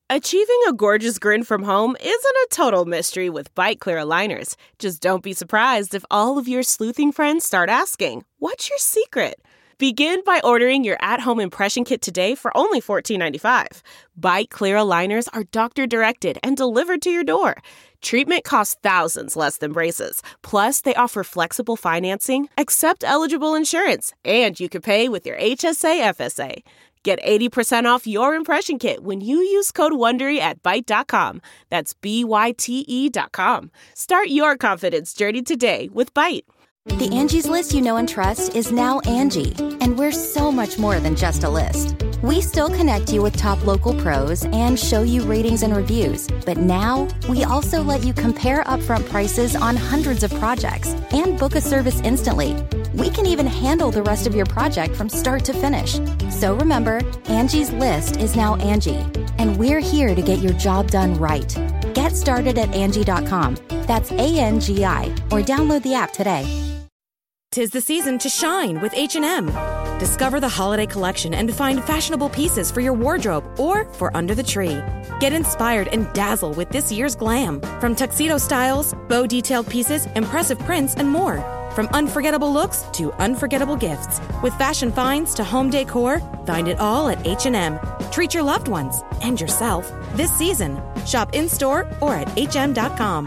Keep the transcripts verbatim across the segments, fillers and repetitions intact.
Achieving a gorgeous grin from home isn't a total mystery with Byte Clear aligners. Just don't be surprised if all of your sleuthing friends start asking, "What's your secret?" Begin by ordering your at-home impression kit today for only fourteen ninety-five. Byte Clear aligners are doctor-directed and delivered to your door. Treatment costs thousands less than braces. Plus, they offer flexible financing, accept eligible insurance, and you can pay with your H S A F S A. Get eighty percent off your impression kit when you use code WONDERY at Byte dot com. That's B Y T E dot com. Start your confidence journey today with Byte. The Angie's List you know and trust is now Angie, and we're so much more than just a list. We still connect you with top local pros and show you ratings and reviews, but now we also let you compare upfront prices on hundreds of projects and book a service instantly. We can even handle the rest of your project from start to finish. So remember, Angie's List is now Angie, and we're here to get your job done right. Get started at Angie dot com. That's A N G I, or download the app today. 'Tis the season to shine with H and M. Discover the holiday collection and find fashionable pieces for your wardrobe or for under the tree. Get inspired and dazzle with this year's glam. From tuxedo styles, bow detailed pieces, impressive prints, and more. From unforgettable looks to unforgettable gifts. With fashion finds to home decor, find it all at H and M. Treat your loved ones and yourself this season. Shop in-store or at H M dot com.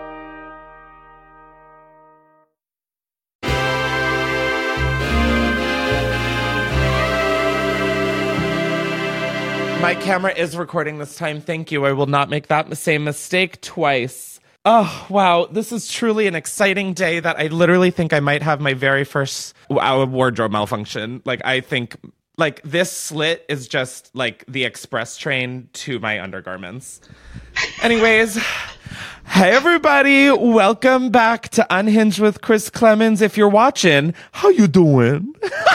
My camera is recording this time. Thank you. I will not make that same mistake twice. Oh, wow. This is truly an exciting day that I literally think I might have my very first wow, wardrobe malfunction. Like, I think, like, this slit is just, like, the express train to my undergarments. Anyways, hey, everybody. Welcome back to Unhinged with Chris Klemens. If you're watching, how you doing?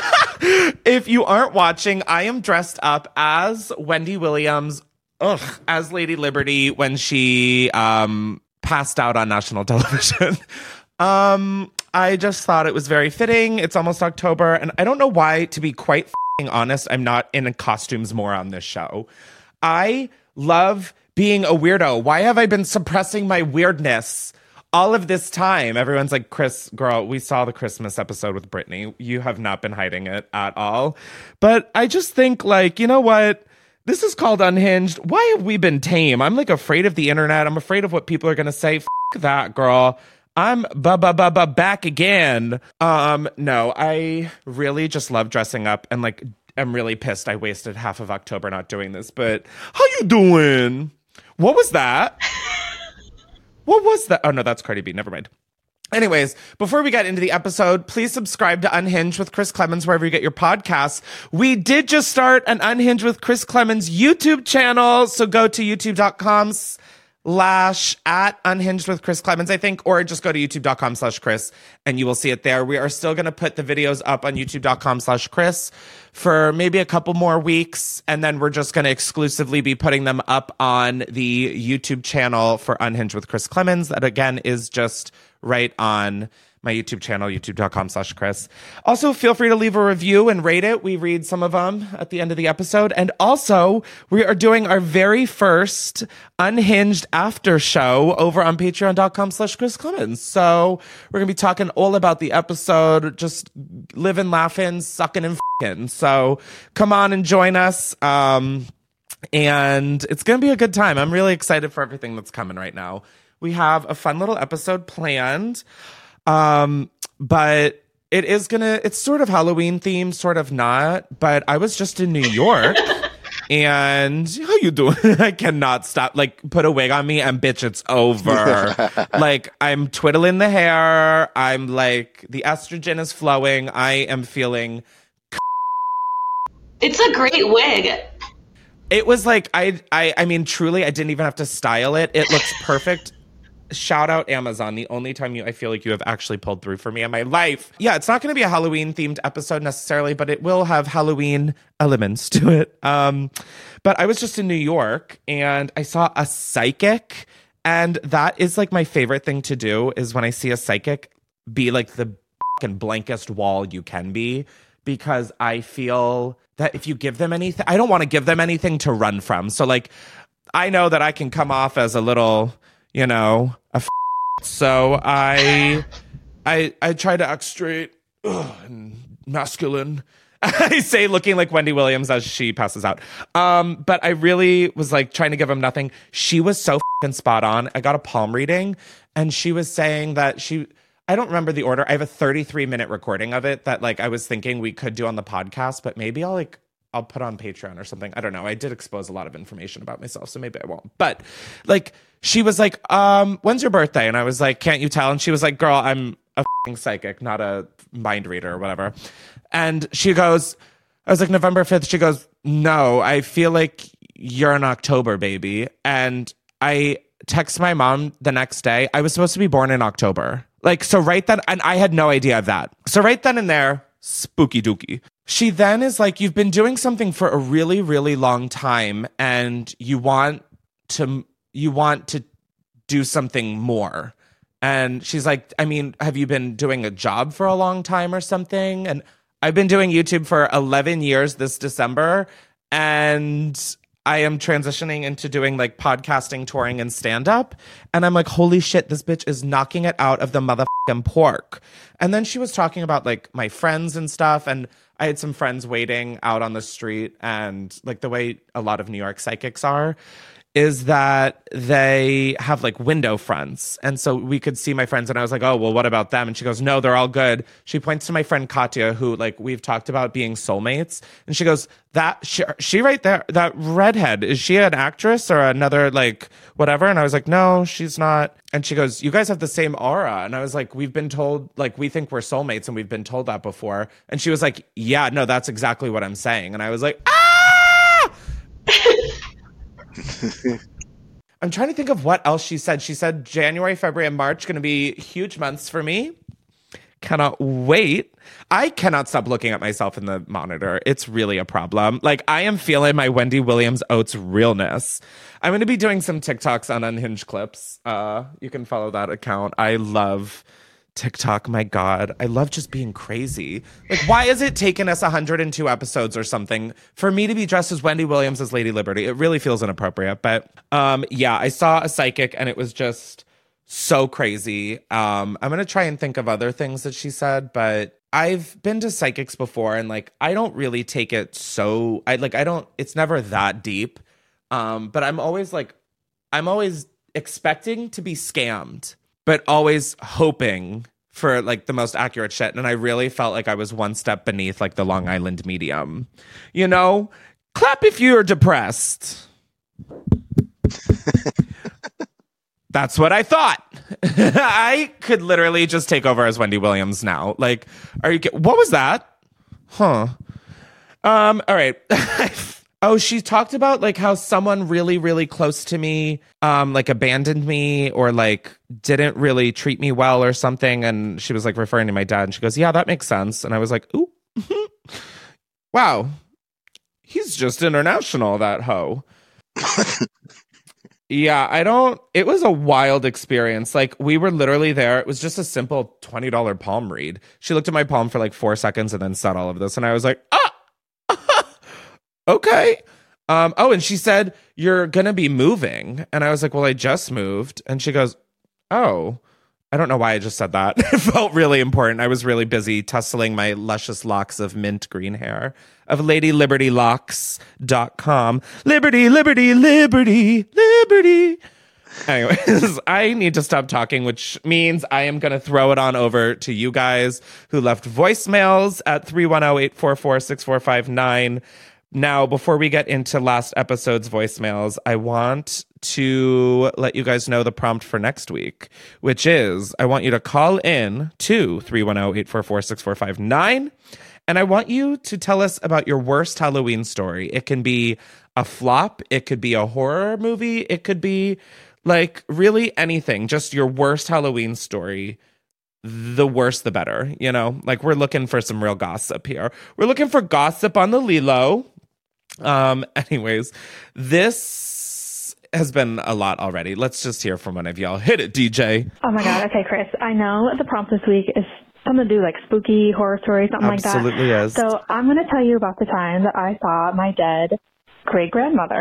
If you aren't watching, I am dressed up as Wendy Williams, ugh, as Lady Liberty when she um, passed out on national television. um, I just thought it was very fitting. It's almost October, and I don't know why, to be quite f***ing honest, I'm not in costumes more on this show. I love being a weirdo. Why have I been suppressing my weirdness all of this time? Everyone's like, Chris, girl, we saw the Christmas episode with Britney. You have not been hiding it at all. But I just think, like, you know what? This is called Unhinged. Why have we been tame? I'm, like, afraid of the internet. I'm afraid of what people are going to say. F*** that, girl. I'm ba-ba-ba-ba back again. Um, no, I really just love dressing up, and, like, I'm really pissed I wasted half of October not doing this. But how you doing? What was that? What was that? Oh, no, that's Cardi B. Never mind. Anyways, before we get into the episode, please subscribe to Unhinged with Chris Klemens wherever you get your podcasts. We did just start an Unhinged with Chris Klemens YouTube channel, so go to youtube.com slash at Unhinged with Chris Klemens, I think, or just go to youtube.com slash Chris, and you will see it there. We are still going to put the videos up on youtube.com slash Chris for maybe a couple more weeks, and then we're just going to exclusively be putting them up on the YouTube channel for Unhinged with Chris Klemens. That, again, is just right on my YouTube channel, youtube.com slash Chris. Also, feel free to leave a review and rate it. We read some of them at the end of the episode. And also, we are doing our very first Unhinged after show over on patreon.com slash Chris Klemens. So we're going to be talking all about the episode, just living, laughing, sucking, and f***ing. So come on and join us. Um, and it's going to be a good time. I'm really excited for everything that's coming right now. We have a fun little episode planned. Um, but it is gonna, it's sort of Halloween themed, sort of not, but I was just in New York and how you doing? I cannot stop, like, put a wig on me and bitch, it's over. Like, I'm twiddling the hair. I'm like, the estrogen is flowing. I am feeling. It's a great wig. It was like, I, I, I mean, truly, I didn't even have to style it. It looks perfect. Shout out Amazon, the only time you I feel like you have actually pulled through for me in my life. Yeah, it's not going to be a Halloween themed episode necessarily, but it will have Halloween elements to it. Um, but I was just in New York and I saw a psychic, and that is like my favorite thing to do is when I see a psychic, be like the fucking blankest wall you can be, because I feel that if you give them anything, I don't want to give them anything to run from. So like, I know that I can come off as a little, you know, a f- so I, I, I try to act straight ugh, and masculine. I say looking like Wendy Williams as she passes out. Um, but I really was like trying to give him nothing. She was so fucking spot on. I got a palm reading and she was saying that she, I don't remember the order. I have a thirty-three minute recording of it that like I was thinking we could do on the podcast, but maybe I'll like, I'll put on Patreon or something. I don't know. I did expose a lot of information about myself, so maybe I won't. But like, she was like, um, when's your birthday? And I was like, can't you tell? And she was like, girl, I'm a fucking psychic, not a mind reader or whatever. And she goes, I was like, November fifth. She goes, no, I feel like you're an October baby. And I text my mom the next day. I was supposed to be born in October. Like, so right then, and I had no idea of that. So right then and there, spooky dooky. She then is like, you've been doing something for a really, really long time and you want to, you want to do something more. And she's like, I mean, have you been doing a job for a long time or something? And I've been doing YouTube for eleven years this December, and I am transitioning into doing like podcasting, touring, and stand-up. And I'm like, holy shit, this bitch is knocking it out of the motherfucking pork. And then she was talking about like my friends and stuff, and I had some friends waiting out on the street, and like the way a lot of New York psychics are is that they have like window fronts. And so we could see my friends and I was like, oh, well, what about them? And she goes, no, they're all good. She points to my friend Katya, who like we've talked about being soulmates. And she goes, that she, she right there, that redhead, is she an actress or another like whatever? And I was like, no, she's not. And she goes, you guys have the same aura. And I was like, we've been told, like, we think we're soulmates and we've been told that before. And she was like, yeah, no, that's exactly what I'm saying. And I was like, ah! I'm trying to think of what else she said. She said January, February, and March going to be huge months for me. Cannot wait. I cannot stop looking at myself in the monitor. It's really a problem. Like, I am feeling my Wendy Williams Oates realness. I'm going to be doing some TikToks on Unhinged Clips. Uh, you can follow that account. I love TikTok. My God. I love just being crazy. Like, why has it taken us one hundred two episodes or something for me to be dressed as Wendy Williams as Lady Liberty? It really feels inappropriate. But um, yeah, I saw a psychic and it was just so crazy. Um, I'm going to try and think of other things that she said, but I've been to psychics before and like, I don't really take it so, I like, I don't, it's never that deep. Um, but I'm always like, I'm always expecting to be scammed, but always hoping for like the most accurate shit. And I really felt like I was one step beneath like the Long Island medium, you know, clap if you're depressed. That's what I thought. I could literally just take over as Wendy Williams now. Like, are you, what was that? Huh. Um, all right. Oh, she talked about like how someone really, really close to me, um, like abandoned me or like didn't really treat me well or something. And she was like referring to my dad and she goes, yeah, that makes sense. And I was like, ooh, wow, he's just international, that hoe. Yeah, I don't, it was a wild experience. Like, we were literally there. It was just a simple twenty dollars palm read. She looked at my palm for like four seconds and then said all of this. And I was like, ah, okay. Um, oh, and she said, you're going to be moving. And I was like, well, I just moved. And she goes, oh, I don't know why I just said that. It felt really important. I was really busy tussling my luscious locks of mint green hair of lady liberty locks dot com. Liberty, liberty, liberty, liberty. Anyways, I need to stop talking, which means I am going to throw it on over to you guys who left voicemails at three one zero, eight four four, six four five nine. Now, before we get into last episode's voicemails, I want to let you guys know the prompt for next week, which is I want you to call in to three one zero, eight four four, six four five nine, and I want you to tell us about your worst Halloween story. It can be a flop, it could be a horror movie, it could be like really anything, just your worst Halloween story. The worse, the better, you know? Like, we're looking for some real gossip here. We're looking for gossip on the Lilo. Um, anyways, this has been a lot already. Let's just hear from one of y'all. Hit it, D J. Oh my God. Okay, Chris. I know the prompt this week is something to do like spooky horror story, something Absolutely like that. Is. So I'm going to tell you about the time that I saw my dead great grandmother.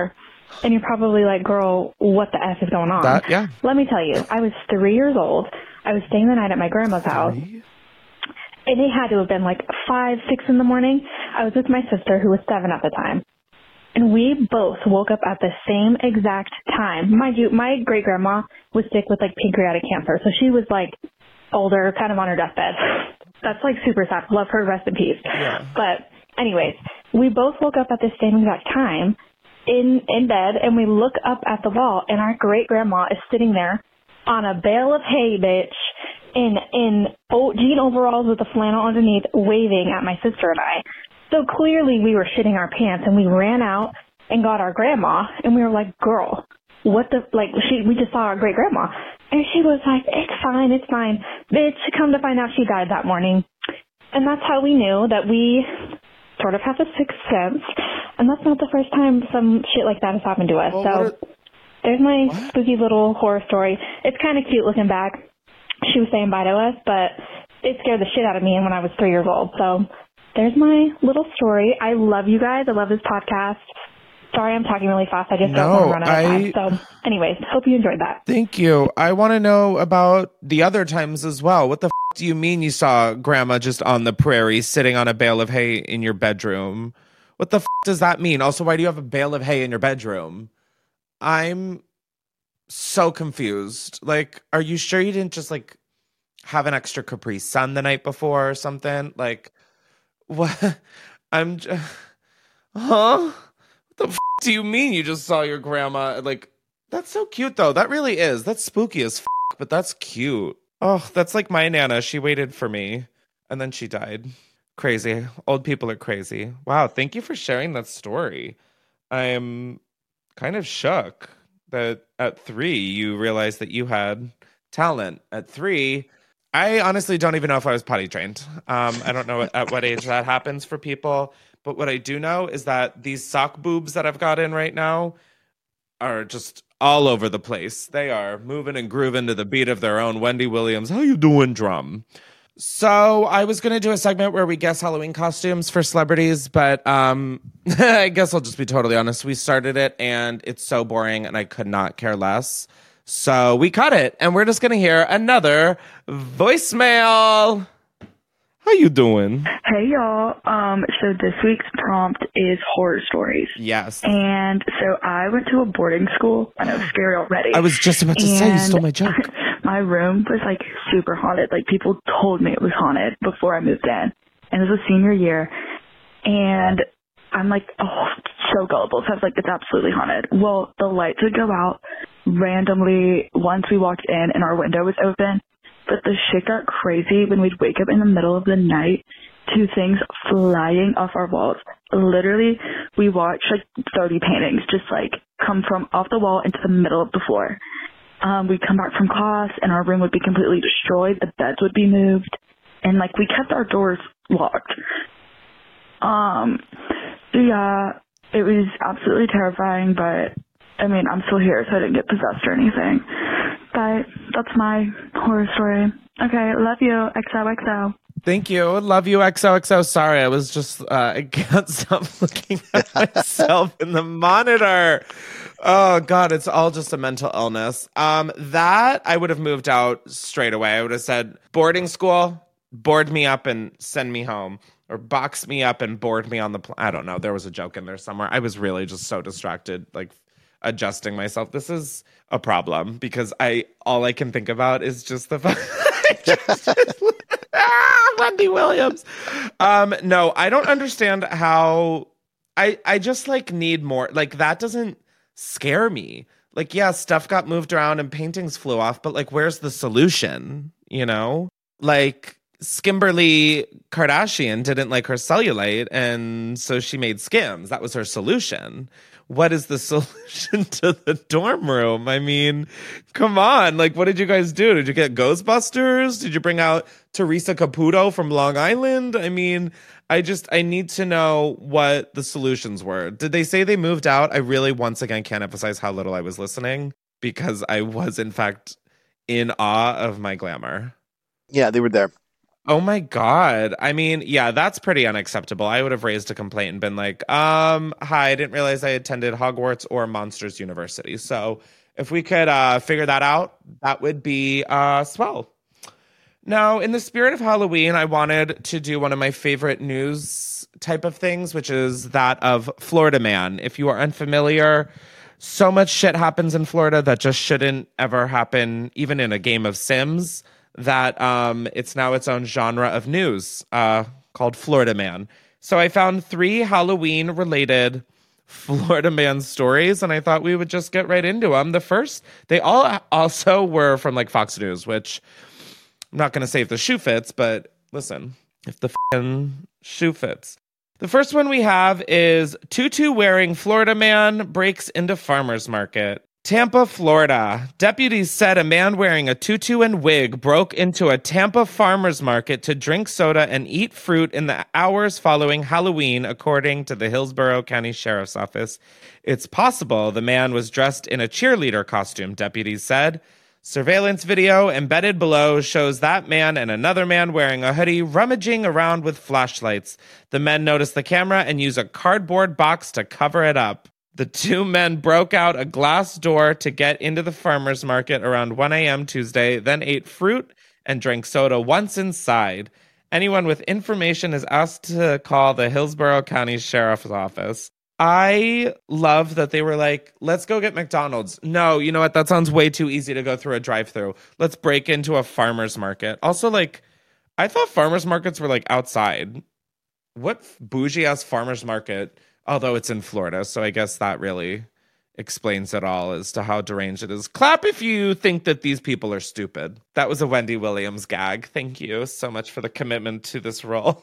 And you're probably like, girl, what the F is going on? That, yeah. Let me tell you, I was three years old. I was staying the night at my grandma's house. Three? And it had to have been like five, six in the morning. I was with my sister, who was seven at the time. And we both woke up at the same exact time. Mind you, my great-grandma was sick with like pancreatic cancer. So she was like older, kind of on her deathbed. That's like super sad. Love her, rest in peace. Yeah. But anyways, we both woke up at the same exact time in, in bed, and we look up at the wall, and our great-grandma is sitting there on a bale of hay, bitch, in in oh, jean overalls with a flannel underneath, waving at my sister and I. So clearly we were shitting our pants, and we ran out and got our grandma, and we were like, girl, what the, like, she, we just saw our great-grandma. And she was like, it's fine, it's fine. Bitch, come to find out she died that morning. And that's how we knew that we sort of have a sixth sense, and that's not the first time some shit like that has happened to us. Well, so are, there's my what? spooky little horror story. It's kind of cute looking back. She was saying bye to us, but it scared the shit out of me when I was three years old. So there's my little story. I love you guys. I love this podcast. Sorry, I'm talking really fast. I just don't no, want to run out I, of time. So anyways, hope you enjoyed that. Thank you. I want to know about the other times as well. What the f- do you mean you saw grandma just on the prairie sitting on a bale of hay in your bedroom? What the f- does that mean? Also, why do you have a bale of hay in your bedroom? I'm so confused. Like, are you sure you didn't just like have an extra Capri Sun the night before or something? Like, what? I'm just, huh? What the f- do you mean you just saw your grandma? Like, that's so cute though. That really is. That's spooky as f- but that's cute. Oh, that's like my Nana. She waited for me and then she died. Crazy. Old people are crazy. Wow. Thank you for sharing that story. I'm kind of shook that at three you realized that you had talent. At three, I honestly don't even know if I was potty trained. Um, I don't know at what age that happens for people. But what I do know is that these sock boobs that I've got in right now are just all over the place. They are moving and grooving to the beat of their own Wendy Williams, how you doing drum. So I was going to do a segment where we guess Halloween costumes for celebrities, but um, I guess I'll just be totally honest. We started it and it's so boring and I could not care less. So we cut it and we're just going to hear another voicemail. How you doing? Hey, y'all. Um, so this week's prompt is horror stories. Yes. And so I went to a boarding school. I know, scary already. I was just about to and say, you stole my joke. My room was, like, super haunted. Like, people told me it was haunted before I moved in. And it was a senior year. And I'm like, oh, so gullible. So I was like, it's absolutely haunted. Well, the lights would go out randomly once we walked in and our window was open. But the shit got crazy when we'd wake up in the middle of the night to things flying off our walls. Literally, we watched like thirty paintings just like come from off the wall into the middle of the floor. Um, we'd come back from class and our room would be completely destroyed. The beds would be moved. And like we kept our doors locked. Um, so yeah, it was absolutely terrifying, but I mean, I'm still here, so I didn't get possessed or anything. But that's my horror story. Okay, love you. X O X O. Thank you. Love you. X O X O. Sorry, I was just, uh, I can't stop looking at myself in the monitor. Oh, God, it's all just a mental illness. Um, that, I would have moved out straight away. I would have said, boarding school, board me up and send me home. Or box me up and board me on the plane. I don't know. There was a joke in there somewhere. I was really just so distracted, like, adjusting myself. This is a problem because I all I can think about is just the ah, Wendy Williams. Um, no, I don't understand how I I just like need more. Like that doesn't scare me. Like yeah, stuff got moved around and paintings flew off, but like where's the solution? You know, like Kimberly Kardashian didn't like her cellulite, and so she made Skims. That was her solution. What is the solution to the dorm room? I mean, come on. Like, what did you guys do? Did you get Ghostbusters? Did you bring out Teresa Caputo from Long Island? I mean, I just, I need to know what the solutions were. Did they say they moved out? I really, once again, can't emphasize how little I was listening because I was, in fact, in awe of my glamour. Yeah, they were there. Oh my God. I mean, yeah, that's pretty unacceptable. I would have raised a complaint and been like, um, hi, I didn't realize I attended Hogwarts or Monsters University. So if we could uh, figure that out, that would be uh, swell. Now, in the spirit of Halloween, I wanted to do one of my favorite news type of things, which is that of Florida Man. If you are unfamiliar, so much shit happens in Florida that just shouldn't ever happen, even in a game of Sims, that um, it's now its own genre of news uh, called Florida Man. So I found three Halloween-related Florida Man stories, and I thought we would just get right into them. The first, they all also were from like Fox News, which I'm not going to say if the shoe fits, but listen, if the f***ing shoe fits. The first one we have is tutu-wearing Florida man breaks into farmer's market. Tampa, Florida. Deputies said a man wearing a tutu and wig broke into a Tampa farmer's market to drink soda and eat fruit in the hours following Halloween, according to the Hillsborough County Sheriff's Office. It's possible the man was dressed in a cheerleader costume, deputies said. Surveillance video embedded below shows that man and another man wearing a hoodie rummaging around with flashlights. The men notice the camera and use a cardboard box to cover it up. The two men broke out a glass door to get into the farmer's market around one a.m. Tuesday, then ate fruit and drank soda once inside. Anyone with information is asked to call the Hillsborough County Sheriff's Office. I love that they were like, let's go get McDonald's. No, you know what? That sounds way too easy to go through a drive-thru. Let's break into a farmer's market. Also, like, I thought farmer's markets were like outside. What bougie-ass farmer's market? Although it's in Florida, so I guess that really explains it all as to how deranged it is. Clap if you think that these people are stupid. That was a Wendy Williams gag. Thank you so much for the commitment to this role.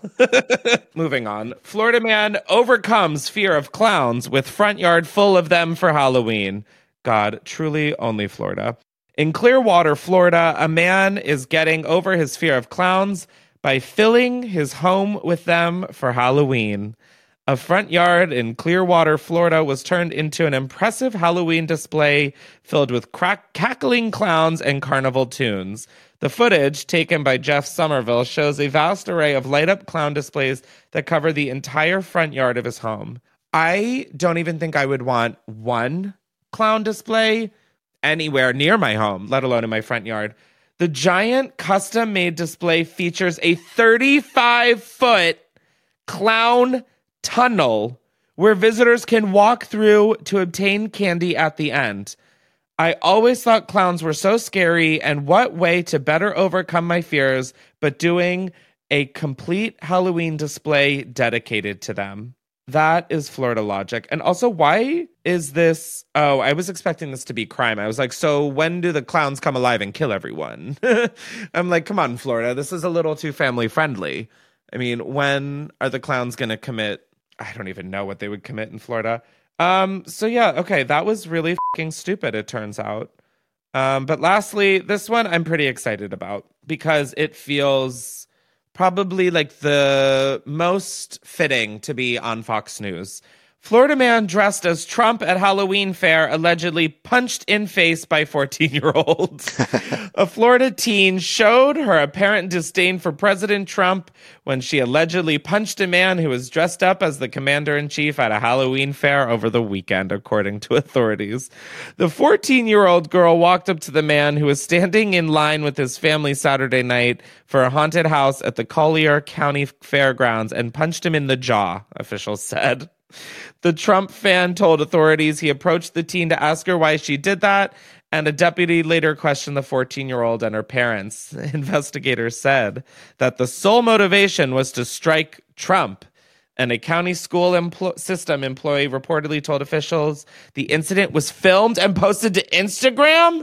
Moving on. Florida man overcomes fear of clowns with front yard full of them for Halloween. God, truly only Florida. In Clearwater, Florida, a man is getting over his fear of clowns by filling his home with them for Halloween. A front yard in Clearwater, Florida, was turned into an impressive Halloween display filled with crack- cackling clowns and carnival tunes. The footage, taken by Jeff Somerville, shows a vast array of light-up clown displays that cover the entire front yard of his home. I don't even think I would want one clown display anywhere near my home, let alone in my front yard. The giant custom-made display features a thirty-five foot clown tunnel where visitors can walk through to obtain candy at the end. I always thought clowns were so scary, and what way to better overcome my fears but doing a complete Halloween display dedicated to them. That is Florida logic. And also, why is this... Oh, I was expecting this to be crime. I was like, so when do the clowns come alive and kill everyone? I'm like, come on, Florida. This is a little too family friendly. I mean, when are the clowns going to commit... I don't even know what they would commit in Florida. Um, so yeah, okay, that was really fucking stupid, it turns out. Um, but lastly, this one I'm pretty excited about because it feels probably like the most fitting to be on Fox News. Florida man dressed as Trump at Halloween fair allegedly punched in face by fourteen-year-old. A Florida teen showed her apparent disdain for President Trump when she allegedly punched a man who was dressed up as the commander-in-chief at a Halloween fair over the weekend, according to authorities. The fourteen-year-old girl walked up to the man who was standing in line with his family Saturday night for a haunted house at the Collier County Fairgrounds and punched him in the jaw, officials said. The Trump fan told authorities he approached the teen to ask her why she did that, and a deputy later questioned the fourteen-year-old and her parents. Investigators said that the sole motivation was to strike Trump, and a county school empl- system employee reportedly told officials the incident was filmed and posted to Instagram.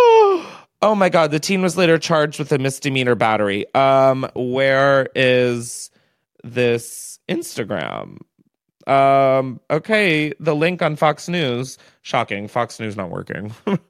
Oh my God, the teen was later charged with a misdemeanor battery. Um, where is this Instagram? Um, okay, the link on Fox News. Shocking. Fox News not working.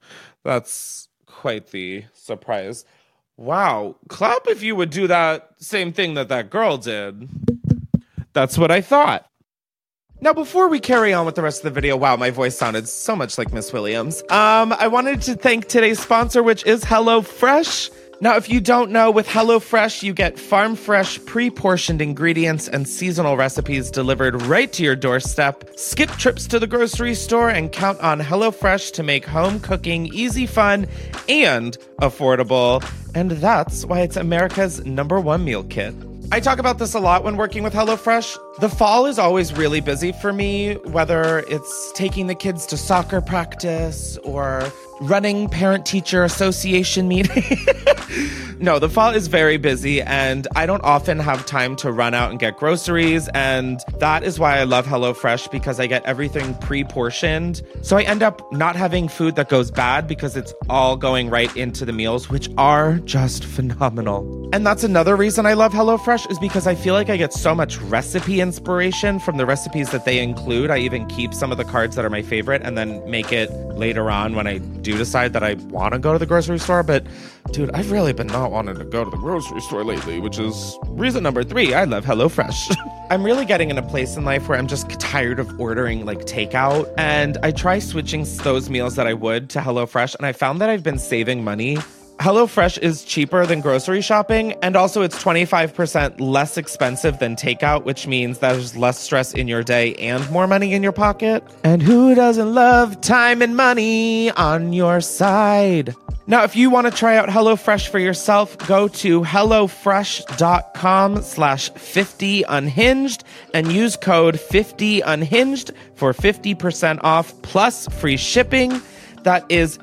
That's quite the surprise. Wow. Clap if you would do that same thing that that girl did. That's what I thought. Now, before we carry on with the rest of the video, wow, my voice sounded so much like Miss Williams. Um, I wanted to thank today's sponsor, which is HelloFresh. Now, if you don't know, with HelloFresh, you get farm fresh, pre-portioned ingredients and seasonal recipes delivered right to your doorstep. Skip trips to the grocery store and count on HelloFresh to make home cooking easy, fun, and affordable. And that's why it's America's number one meal kit. I talk about this a lot when working with HelloFresh. The fall is always really busy for me, whether it's taking the kids to soccer practice or running parent-teacher association meetings. No, the fall is very busy, and I don't often have time to run out and get groceries, and that is why I love HelloFresh, because I get everything pre-portioned. So I end up not having food that goes bad because it's all going right into the meals, which are just phenomenal. And that's another reason I love HelloFresh, is because I feel like I get so much recipe inspiration from the recipes that they include. I even keep some of the cards that are my favorite and then make it later on when I do decide that I want to go to the grocery store. But dude, I've really been not wanting to go to the grocery store lately, which is reason number three. I love HelloFresh. I'm really getting in a place in life where I'm just tired of ordering like takeout, and I try switching those meals that I would to HelloFresh, and I found that I've been saving money. HelloFresh is cheaper than grocery shopping, and also it's twenty-five percent less expensive than takeout, which means there's less stress in your day and more money in your pocket. And who doesn't love time and money on your side? Now, if you want to try out HelloFresh for yourself, go to HelloFresh.com slash 50 unhinged and use code fifty unhinged for fifty percent off plus free shipping. That is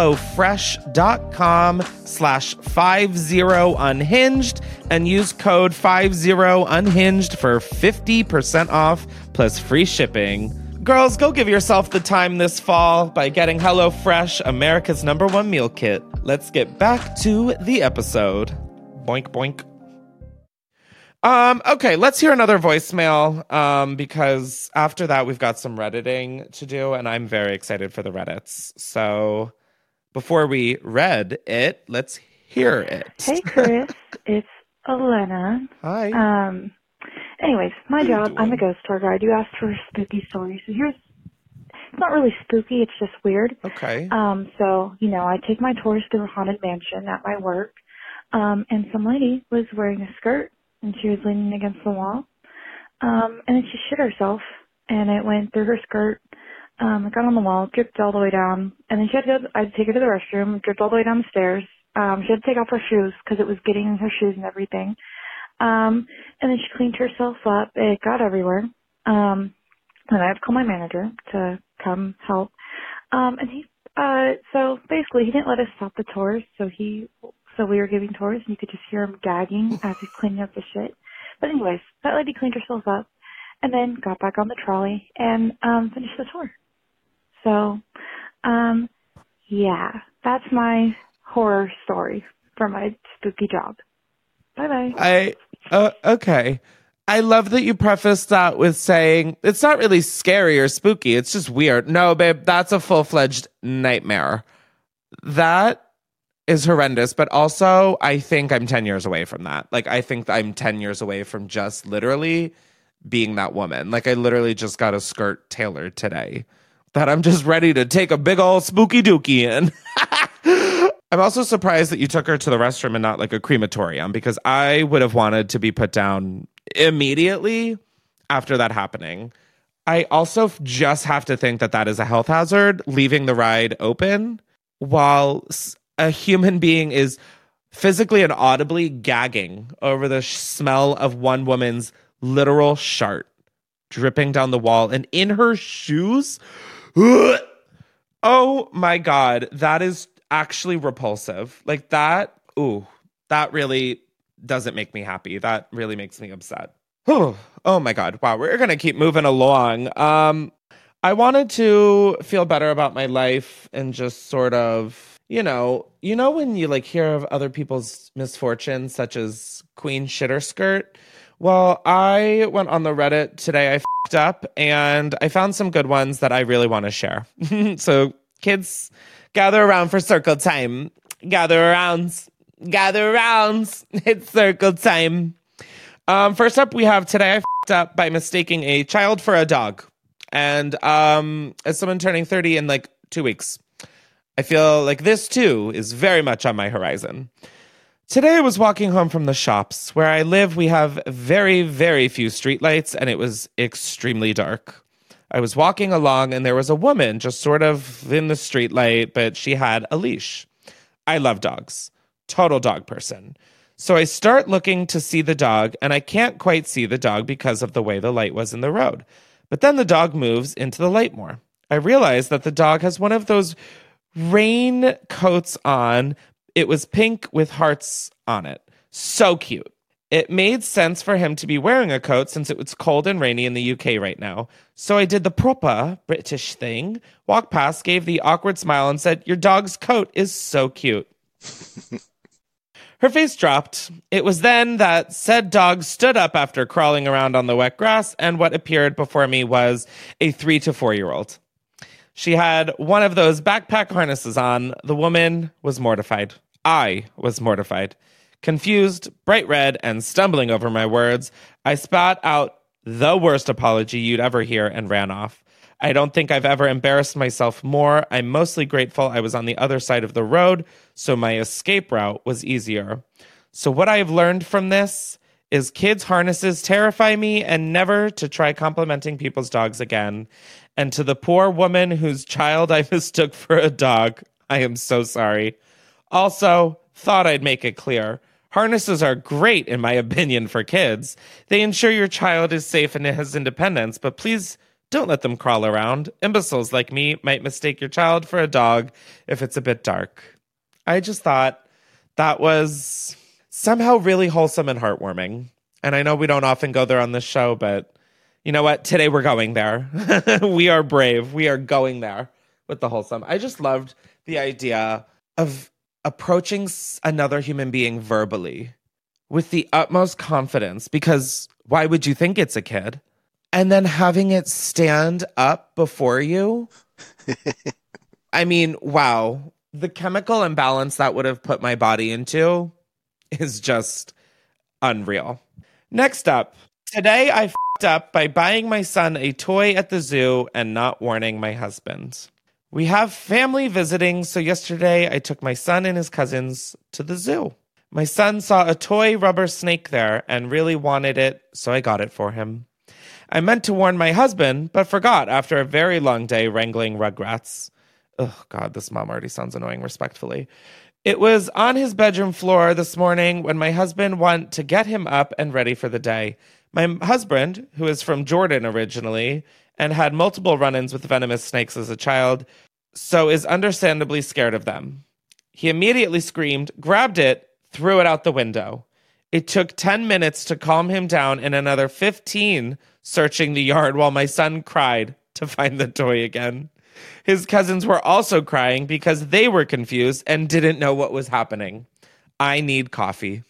HelloFresh.com slash 50 unhinged and use code fifty unhinged for fifty percent off plus free shipping. Girls, go give yourself the time this fall by getting HelloFresh, America's number one meal kit. Let's get back to the episode. Boink, boink. Um, okay, let's hear another voicemail, um, because after that we've got some Redditing to do, and I'm very excited for the Reddits. So before we read it, let's hear it. Hey, Chris. It's Elena. Hi. Um, anyways, my job, I'm a ghost tour guide. You asked for spooky stories. So here's, it's not really spooky, it's just weird. Okay. Um, so, you know, I take my tours through a haunted mansion at my work, um, and some lady was wearing a skirt, and she was leaning against the wall, um, and then she shit herself, and it went through her skirt, um, it got on the wall, dripped all the way down, and then she had to go, I had to take her to the restroom, dripped all the way down the stairs, um, she had to take off her shoes, because it was getting in her shoes and everything, um, and then she cleaned herself up, it got everywhere, um, and I had to call my manager to come help, um, and he, uh, so basically he didn't let us stop the tours, so he, So we were giving tours, and you could just hear him gagging as he's cleaning up the shit. But anyways, that lady cleaned herself up and then got back on the trolley and um, finished the tour. So, um, yeah, that's my horror story for my spooky job. Bye-bye. I, uh, okay. I love that you prefaced that with saying, it's not really scary or spooky, it's just weird. No, babe, that's a full-fledged nightmare. That is horrendous, but also I think I'm ten years away from that. Like, I think I'm ten years away from just literally being that woman. Like, I literally just got a skirt tailored today that I'm just ready to take a big old spooky dookie in. I'm also surprised that you took her to the restroom and not like a crematorium, because I would have wanted to be put down immediately after that happening. I also just have to think that that is a health hazard, leaving the ride open while a human being is physically and audibly gagging over the sh- smell of one woman's literal shart dripping down the wall and in her shoes. Oh my God. That is actually repulsive. Like that. Ooh, that really doesn't make me happy. That really makes me upset. Oh, oh my God. Wow. We're going to keep moving along. Um, I wanted to feel better about my life and just sort of, you know, you know when you like hear of other people's misfortunes, such as Queen Shitter Skirt? Well, I went on the Reddit today. I f***ed up and I found some good ones that I really want to share. So kids, gather around for circle time. Gather around. Gather around. It's circle time. Um, first up, we have today I f***ed up by mistaking a child for a dog. And um, as someone turning thirty in like two weeks, I feel like this, too, is very much on my horizon. Today I was walking home from the shops. Where I live, we have very, very few streetlights, and it was extremely dark. I was walking along, and there was a woman just sort of in the streetlight, but she had a leash. I love dogs. Total dog person. So I start looking to see the dog, and I can't quite see the dog because of the way the light was in the road. But then the dog moves into the light more. I realize that the dog has one of those rain coats on. It was pink with hearts on it. So cute. It made sense for him to be wearing a coat since it was cold and rainy in the U K right now. So I did the proper British thing, walked past, gave the awkward smile, and said, "Your dog's coat is so cute." Her face dropped. It was then that said dog stood up after crawling around on the wet grass, and what appeared before me was a three to four-year-old. She had one of those backpack harnesses on. The woman was mortified. I was mortified. Confused, bright red, and stumbling over my words, I spat out the worst apology you'd ever hear and ran off. I don't think I've ever embarrassed myself more. I'm mostly grateful I was on the other side of the road, so my escape route was easier. So what I have learned from this is kids' harnesses terrify me, and never to try complimenting people's dogs again. And to the poor woman whose child I mistook for a dog, I am so sorry. Also, thought I'd make it clear. Harnesses are great, in my opinion, for kids. They ensure your child is safe and has independence, but please don't let them crawl around. Imbeciles like me might mistake your child for a dog if it's a bit dark. I just thought that was somehow really wholesome and heartwarming. And I know we don't often go there on this show, but you know what? Today we're going there. We are brave. We are going there with the wholesome. I just loved the idea of approaching another human being verbally with the utmost confidence, because why would you think it's a kid? And then having it stand up before you. I mean, wow. The chemical imbalance that would have put my body into is just unreal. Next up, today I f***ed up by buying my son a toy at the zoo and not warning my husband. We have family visiting, so yesterday I took my son and his cousins to the zoo. My son saw a toy rubber snake there and really wanted it, so I got it for him. I meant to warn my husband, but forgot after a very long day wrangling rugrats. Oh, God, this mom already sounds annoying, respectfully. It was on his bedroom floor this morning when my husband went to get him up and ready for the day. My husband, who is from Jordan originally and had multiple run-ins with venomous snakes as a child, so is understandably scared of them. He immediately screamed, grabbed it, threw it out the window. It took ten minutes to calm him down and another fifteen searching the yard while my son cried to find the toy again. His cousins were also crying because they were confused and didn't know what was happening. I need coffee.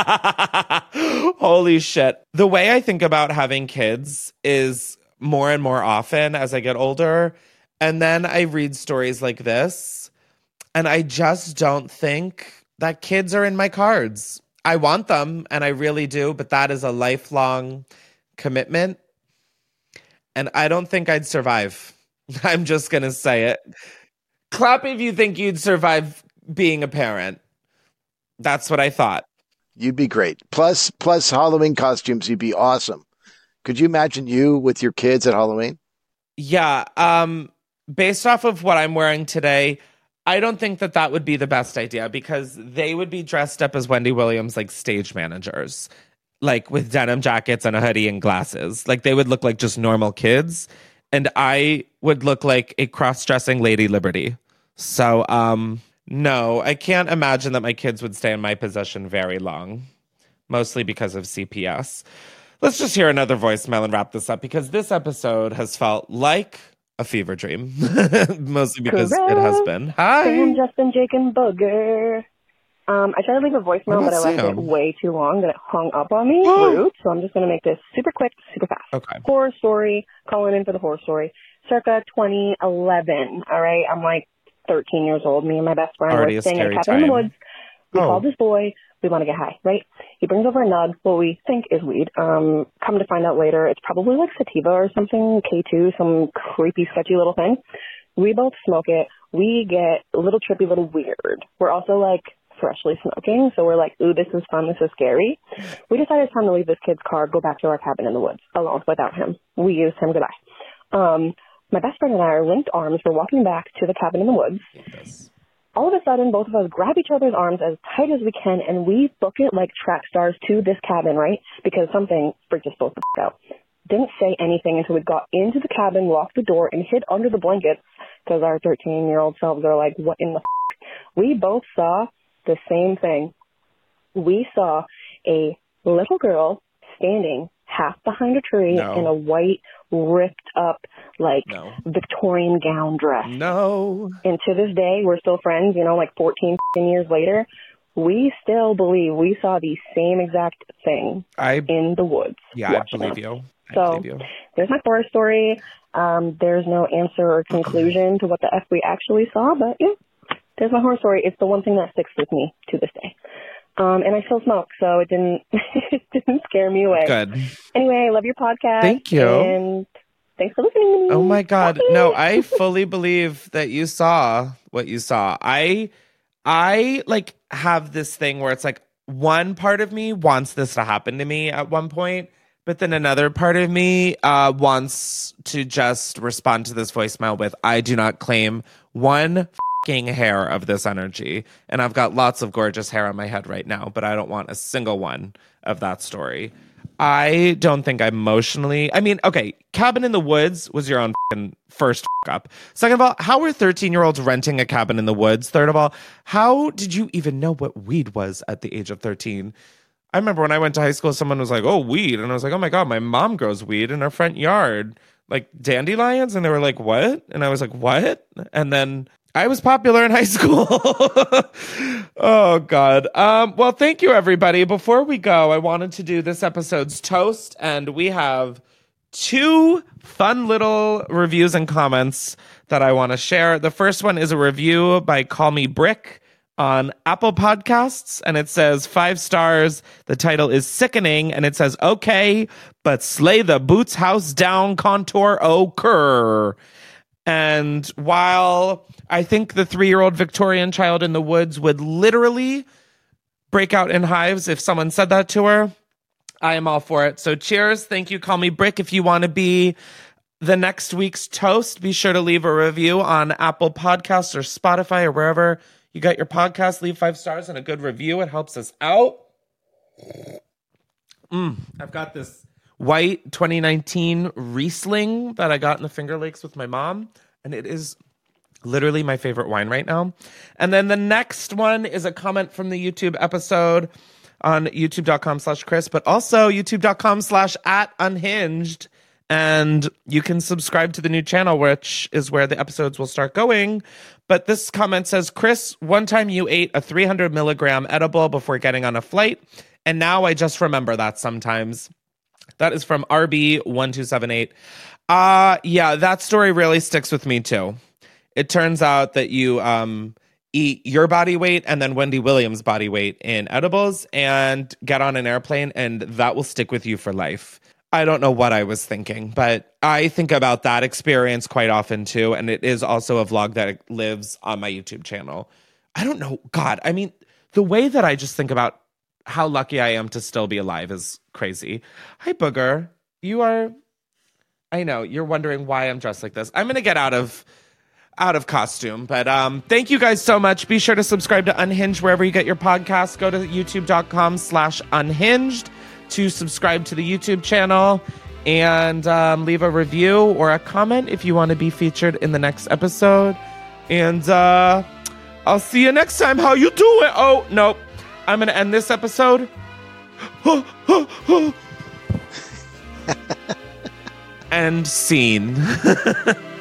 Holy shit. The way I think about having kids is more and more often as I get older. And then I read stories like this, and I just don't think that kids are in my cards. I want them, and I really do, but that is a lifelong commitment. And I don't think I'd survive. I'm just going to say it. Clap if you think you'd survive being a parent. That's what I thought. You'd be great. Plus, plus Halloween costumes, you'd be awesome. Could you imagine you with your kids at Halloween? Yeah. Um, based off of what I'm wearing today, I don't think that that would be the best idea because they would be dressed up as Wendy Williams, like stage managers, like with denim jackets and a hoodie and glasses. Like they would look like just normal kids. And I would look like a cross-dressing Lady Liberty. So, um, no, I can't imagine that my kids would stay in my possession very long, mostly because of C P S. Let's just hear another voicemail and wrap this up because this episode has felt like a fever dream, mostly because Correct. It has been. Hi. Sam, Justin, Jake, and Booger. Um, I tried to leave a voicemail, but I left Sam? it way too long that it hung up on me. Oh. Rude. So I'm just going to make this super quick, super fast. Okay. Horror story. Calling in for the horror story. Circa twenty eleven. All right. I'm like thirteen years old. Me and my best friend Already were a staying at a scary cabin in the time. woods. We Oh. called this boy. We want to get high, right? He brings over a nug, what we think is weed. Um, come to find out later, it's probably like sativa or something, K two, some creepy, sketchy little thing. We both smoke it. We get a little trippy, little weird. We're also like freshly smoking. So we're like, ooh, this is fun. This is scary. We decided it's time to leave this kid's car, go back to our cabin in the woods alone without him. We used him goodbye. Um, my best friend and I are linked arms. We're walking back to the cabin in the woods. Yes. All of a sudden, both of us grab each other's arms as tight as we can, and we book it like track stars to this cabin, right? Because something freaked us both the f- out. Didn't say anything until we got into the cabin, locked the door, and hid under the blankets because our thirteen-year-old selves are like, what in the f-? We both saw the same thing. We saw a little girl standing half behind a tree no. in a white, ripped up, like, no. Victorian gown dress. No. And to this day, we're still friends, you know, like fourteen years later. We still believe we saw the same exact thing I, in the woods. Yeah, I believe them. you. I so believe you. There's my horror story. Um, there's no answer or conclusion to what the F we actually saw, but yeah, there's my horror story. It's the one thing that sticks with me to this day. Um, and I still smoke, so it didn't it didn't scare me away. Good. Anyway, I love your podcast. Thank you. And thanks for listening to me. Oh my God. Bye. No, I fully believe that you saw what you saw. I I like have this thing where it's like one part of me wants this to happen to me at one point, but then another part of me uh, wants to just respond to this voicemail with, I do not claim one fucking hair of this energy. And I've got lots of gorgeous hair on my head right now, but I don't want a single one of that story. I don't think I emotionally... I mean, okay, cabin in the woods was your own fucking first fuck up. Second of all, how were thirteen-year-olds renting a cabin in the woods? Third of all, how did you even know what weed was at the age of thirteen? I remember when I went to high school, someone was like, oh, weed. And I was like, oh my God, my mom grows weed in her front yard. Like dandelions? And they were like, what? And I was like, what? And then... I was popular in high school. Oh, God. Um, well, thank you, everybody. Before we go, I wanted to do this episode's toast, and we have two fun little reviews and comments that I want to share. The first one is a review by Call Me Brick on Apple Podcasts, and it says five stars. The title is Sickening, and it says, okay, but slay the boots house down contour occur. And while I think the three-year-old Victorian child in the woods would literally break out in hives if someone said that to her, I am all for it. So cheers. Thank you. Call me Brick. If you want to be the next week's toast, be sure to leave a review on Apple Podcasts or Spotify or wherever you got your podcast. Leave five stars and a good review. It helps us out. Mm, I've got this white twenty nineteen Riesling that I got in the Finger Lakes with my mom, and it is literally my favorite wine right now. And then the next one is a comment from the YouTube episode on youtube.com slash Chris, but also youtube.com slash at unhinged. And you can subscribe to the new channel, which is where the episodes will start going. But this comment says, Chris, one time you ate a three hundred milligram edible before getting on a flight, and now I just remember that sometimes. That is from R B one two seven eight. Uh, yeah, that story really sticks with me too. It turns out that you um, eat your body weight and then Wendy Williams' body weight in edibles and get on an airplane, and that will stick with you for life. I don't know what I was thinking, but I think about that experience quite often too, and it is also a vlog that lives on my YouTube channel. I don't know. God, I mean, the way that I just think about how lucky I am to still be alive is crazy. Hi, Booger. You are... I know, you're wondering why I'm dressed like this. I'm going to get out of... out of costume. But um, thank you guys so much. Be sure to subscribe to Unhinged wherever you get your podcasts. Go to youtube.com slash unhinged to subscribe to the YouTube channel and um, leave a review or a comment if you want to be featured in the next episode. And uh, I'll see you next time. How you doing? Oh, nope. I'm going to end this episode. End scene.